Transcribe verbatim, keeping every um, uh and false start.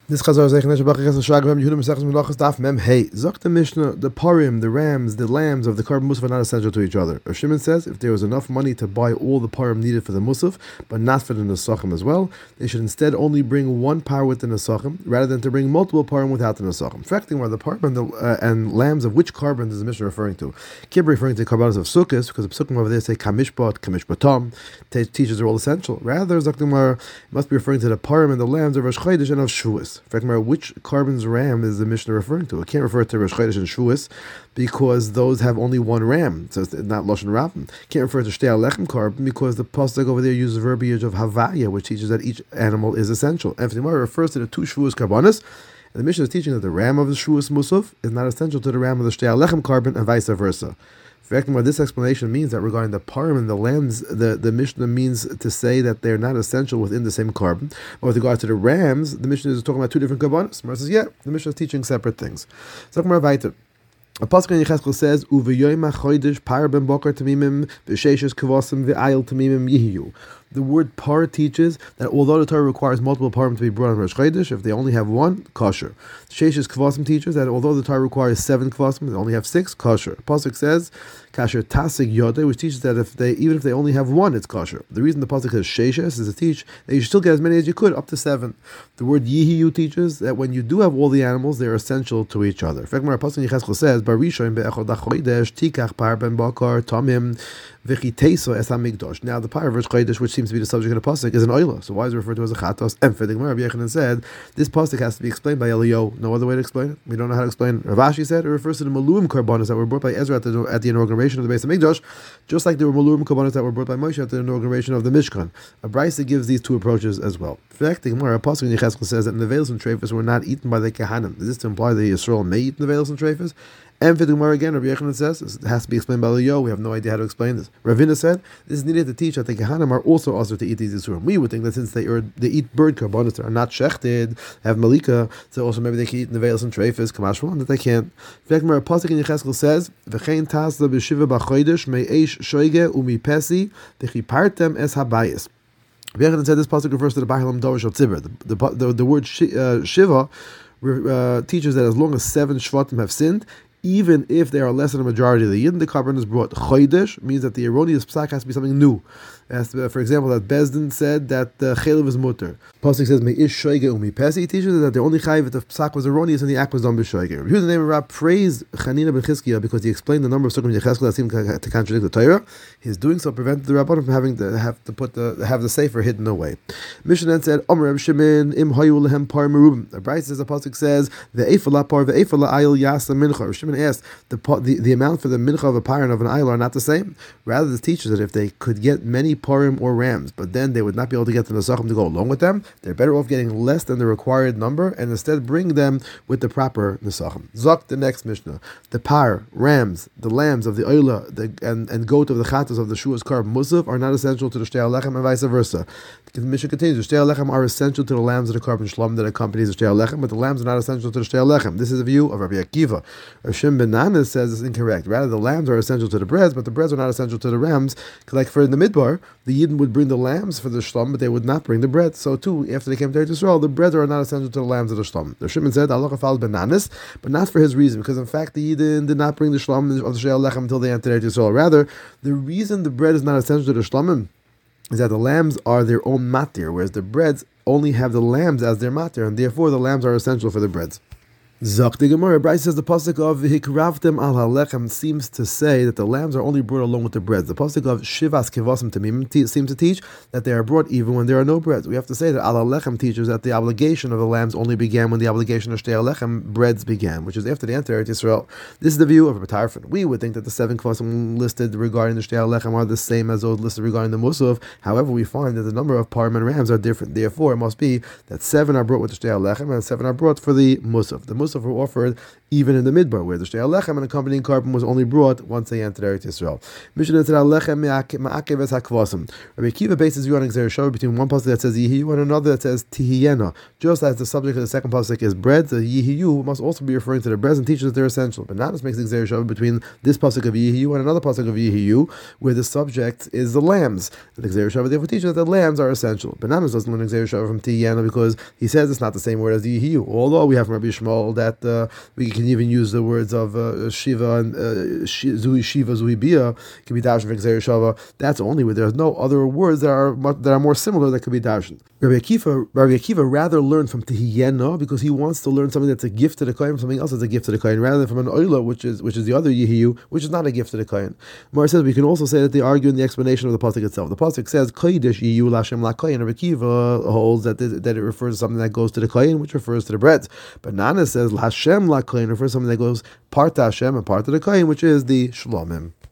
This Chazar Zeichen Neshabach Ches Shag Mem Yehuda Mesechus Menachos Daf Mem Hey Zok the Mishnah, the parim, the rams, the lambs of the carbon musaf are not essential to each other. Rav Shimon says if there was enough money to buy all the parim needed for the musaf, but not for the nesachim as well, they should instead only bring one par with the nesachim rather than to bring multiple parim without the nesachim. Affecting where the parim and, the, uh, and lambs of which carbon is the Mishnah referring to? Kib referring to the carbonas of sukkahs because the psukim over there say kamishpat, kamishpatam. Teachers are all essential. Rather, Zaktimar must be referring to the parim and the lambs of Rosh Chodesh and of Shavuos. Affecting which carbon's ram is the Mishnah referring to? It can't refer to Rosh Chodesh and Shavuos because those have only one ram, so it's not Lashon Rabban. Can't refer to Shtei Alechem carbon because the pasuk over there uses verbiage of Havaya, which teaches that each animal is essential. And the Gemara refers to the two Shavuos carbonas, and the Mishnah is teaching that the ram of the Shavuos musaf is not essential to the ram of the Shtei Alechem carbon, and vice versa. What this explanation means that regarding the parim and the lambs, the, the Mishnah means to say that they're not essential within the same carbon. But with regard to the rams, the Mishnah is talking about two different carbonas. Mar says, yeah, the Mishnah is teaching separate things. So, Mar weiter. A pasuk in Yechezkel says, "Uveyoyma chodesh par ben boker tamimim v'sheishes kavasim v'ayil tamimim yihiyu." The word par teaches that although the Torah requires multiple parim to be brought on Rosh Chodesh, if they only have one, kosher. Sheishes kvasim teaches that although the Torah requires seven kvasim, they only have six, kosher. Pasuk says, kasher tasik yodeh, which teaches that if they even if they only have one, it's kosher. The reason the pasuk says sheishes is to teach that you should still get as many as you could, up to seven. The word yihiyu teaches that when you do have all the animals, they are essential to each other. In fact, our pasuk in Yechezkel says, "Barishon be'echad hachodesh tikach par ben bakar tamim." Now the par of Rosh Chodesh, which seems to be the subject of the pasuk, is an oila. So why is it referred to as a chatos? And for the Gemara, Rabbi Yechanan said this pasuk has to be explained by Eliyahu. No other way to explain it. We don't know how to explain it. Rav Ashi said it refers to the maluim karbanos that were brought by Ezra at the, at the inauguration of the Beis Hamikdash, just like there were maluim karbanos that were brought by Moshe at the inauguration of the Mishkan. A brisa gives these two approaches as well. In fact, the Gemara, a pasuk in Yechezkel says that the veils and treifas were not eaten by the Kehanim. Is this to imply that Yisrael may eat the veils and treifas? And for the Gemara again, Rabbi Yechanan says it has to be explained by Eliyahu. We have no idea how to explain this. Ravina said this is needed to teach that the Kehanim are also also to eat these isurim. We would think that since they are, they eat bird karbonos that are not shechted, have malika, so also maybe they can eat neveils and treifas, kamash one that they can't. In fact, Gemara pasuk in Yechezkel says v'chein tasla b'shiva b'chodesh me'eish shoige u'mipesi v'chipartem es habayis. Rabbi Yechanan said this pasuk refers to the Bahalam Dorish of Tzibur. The, the, the, the word shi, uh, shiva uh, teaches that as long as seven shvatim have sinned, even if they are less than a majority of the Yidden, the carbon is brought. Chodesh means that the erroneous psak has to be something new. As to, for example, that Bezdin said that the uh, chelev is mutter. Pasuk says me'ish shoige umi pesi. It teaches that the only chayiv if the psak was erroneous and the act was done b'shoige. Here's the name of Rab praised Chanina ben Chizkiah because he explained the number of sukkahs in Yechezkel that seemed to contradict the Torah. His doing so prevented the Rabbanim from having to have to put the have the sefer hidden away. Mishnah then said, Omer Reb Shimon im hayu lehem par merubim. The Brayta says the pasuk says ve'efala par ve'efala ayil yasa mincha. Reb Shimon asked the, the the amount for the mincha of a par and of an ayil are not the same. Rather, this teaches that if they could get many parim or rams, but then they would not be able to get the nesachim to go along with them, they're better off getting less than the required number and instead bring them with the proper nesachim. Zok the next Mishnah. The par, rams, the lambs of the oila, the and, and goat of the chatas of the shuas karb musaf are not essential to the shtei alechem and vice versa. The Mishnah continues, the shtei alechem are essential to the lambs of the carbon shlom that accompanies the shtei alechem, but the lambs are not essential to the shtei alechem. This is the view of Rabbi Akiva. Rav Shimon ben Nana says it's incorrect. Rather, the lambs are essential to the breads, but the breads are not essential to the rams. Like for in the midbar, the Yidden would bring the lambs for the shlom, but they would not bring the bread. So too, after they came to Eretz Yisrael, the breads are not essential to the lambs of the shlom. The Shimon said, Allah kafal bananas, but not for his reason, because in fact the Yidden did not bring the shlom of the Shei Alechem until they entered Eretz Yisrael. Rather, the reason the bread is not essential to the shlomim is that the lambs are their own matir, whereas the breads only have the lambs as their matir, and therefore the lambs are essential for the breads. Zok the Gemara, Bryce says the pasuk of Hikravtem al halechem seems to say that the lambs are only brought along with the breads. The pasuk of Shivas Kevasim Tamim te- seems to teach that they are brought even when there are no breads. We have to say that al halechem teaches that the obligation of the lambs only began when the obligation of Shtei Alechem breads began, which is after they entered Yisrael. This is the view of Rabbi Tarfon. We would think that the seven Kevasim listed regarding the Shtei Alechem are the same as those listed regarding the Musaf. However, we find that the number of parim and rams are different. Therefore, it must be that seven are brought with the Shtei Alechem and seven are brought for the Musaf. The Musaf Musaf were offered even in the Midbar, where the Shtei HaLechem and accompanying carbon was only brought once they entered Eretz Yisrael. Mishnah said HaLechem Ma'akev Es HaKvasim. Rabbi Akiva bases view on Gzeir Shava between one pasuk that says Yihiyu and another that says Tihiyena. Just as the subject of the second pasuk is bread, the Yihiyu must also be referring to the bread and teaches that they're essential. But Nanas makes the Gzeir Shava between this pasuk of Yihiyu and another pasuk of Yihiyu, where the subject is the lambs. And the Gzeir Shava therefore teaches that the lambs are essential. But Nanas doesn't learn Gzeir Shava from Tihiyena because he says it's not the same word as Yihiyu. Although we have from Rabbi Shmuel that uh, we can even use the words of uh, Shiva and uh, Zui Shiva, Zui Bia, can be dashed for Gzeir Shava. That's only where there's no other words that are much, that are more similar that could be dashed. Rabbi Akiva, Rabbi Akiva rather learned from Tihiyena because he wants to learn something that's a gift to the Kohen, something else that's a gift to the Kohen, rather than from an Oila, which is which is the other Yihiyu, which is not a gift to the Kohen. Mar says we can also say that they argue in the explanation of the pasuk itself. The pasuk says Kodesh Yihiyu Lashem La Kohen. Rabbi Akiva holds that this, that it refers to something that goes to the Kohen, which refers to the bread. But Nana says Lashem La Kohen refers to something that goes part to Hashem and part to the Kohen, which is the Shlomim.